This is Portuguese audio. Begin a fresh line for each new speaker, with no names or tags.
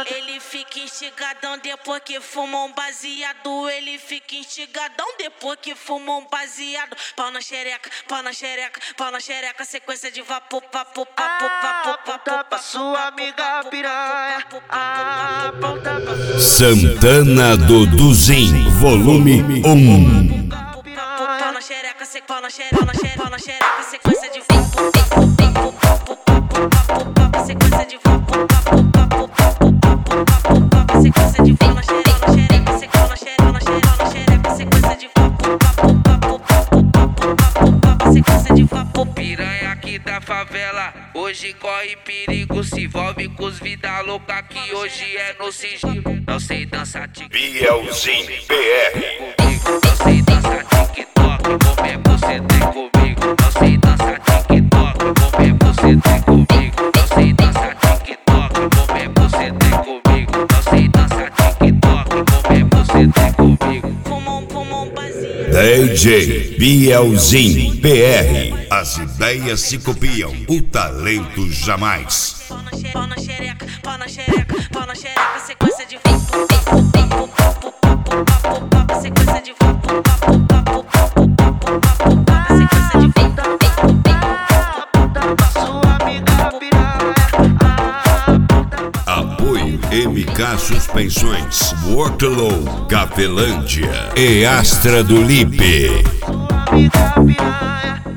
Ele fica instigadão depois que fuma um baseado. Ele fica instigadão depois que fuma um baseado. Pau na xereca, pau na xereca, pau na xereca. Sequência de vapor, papo, papo, papo, papo.
Pra sua amiga piranha.
Santana do Duzin, volume 1.
Pau na xereca, pau na xereca, pau na xereca, pau na xereca. Sequência de vapor, papo, papo, papo, papo, papo, papo. Sequência de vapor, papo, papo, papo, papo, papo, papo. Sequência de pau na xereca, pau na xereca, pau na xereca, pau na xereca. Sequência de vapor, papo, papo, papo, papo, papo, papo. Sequência de vapor.
Piranha aqui da favela, hoje corre perigo. Se envolve com os vida louca que hoje é no sigilo. Não sei dançar TikTok,
Bielzinho BR.
não sei dançar TikTok, vou mesmo você tem comigo. Não sei dançar TikTok, vou mesmo você tem comigo. Não sei dançar TikTok, vou mesmo você tem comigo. Não sei dançar TikTok, vou mesmo você tem comigo.
Fumam baseado.
DJ Bielzinho BR. As ideias se copiam, o talento jamais.
Pau na xereca, pau na xereca, pau na xereca. Sequência de vapor, papo, papo, papo, papo, papo, papo. Sequência de vapor, papo, papo, papo, papo, papo, papo. Sequência de vapor,
Pra sua amiga piranha.
Apoio MK Suspensões, Worklow, Cafelândia e Astra do Lipe.
Sua amiga piranha.